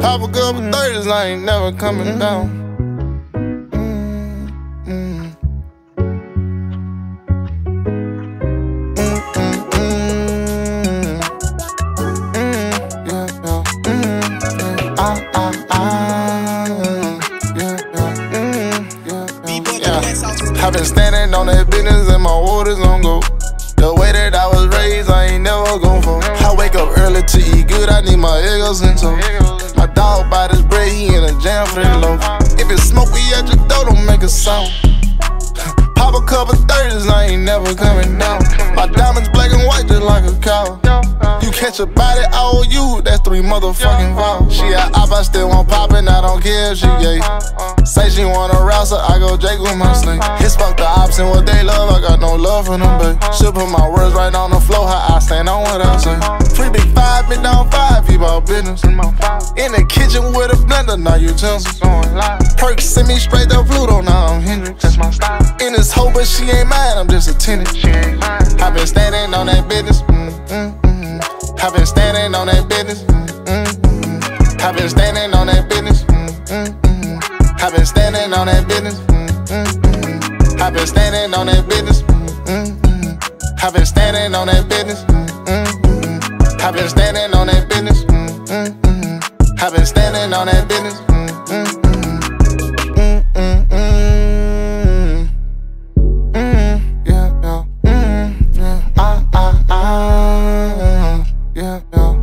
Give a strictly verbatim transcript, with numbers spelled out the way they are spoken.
Pop a couple thirties, I ain't never coming down. I've been standing on that business and my waters on go. The way that I was raised, I ain't never gon' fall. I wake up early to eat good, I need my egos and so. My dog by this bread, he in a jam for the loaf. If it's smoke, we at your door, don't make a sound. Pop a couple thirties, I ain't never coming down. My diamonds black and white just like a cow. You catch a body, I owe you, that's three motherfucking vows. She a op, I still want poppin', I don't care if she gay. Say she want a rouser, I go Jake with my snake. Hits fuck the ops and what they love, I got no love for them, babe. Should put my words right on the floor, how I stand on what I say. Free big five, been down five, keep all business. In the kitchen with a blender, now utensils. Perks send me straight to Pluto, now I'm Hendrix. That's my style. In this hoe, but she ain't mine, I'm just a tenant. I been standing on that business. Mm-mm. I've been standing on that business. Mm-hmm. I've been standing on that business. Mm-hmm. I've been standing on that business. Mm-hmm. I've been standing on that business. Mm-hmm. I've been standing on that business. Mm-hmm. I've been standing on that business. Mm-hmm. I've been standing on that business. Mm-hmm. Yeah, yeah.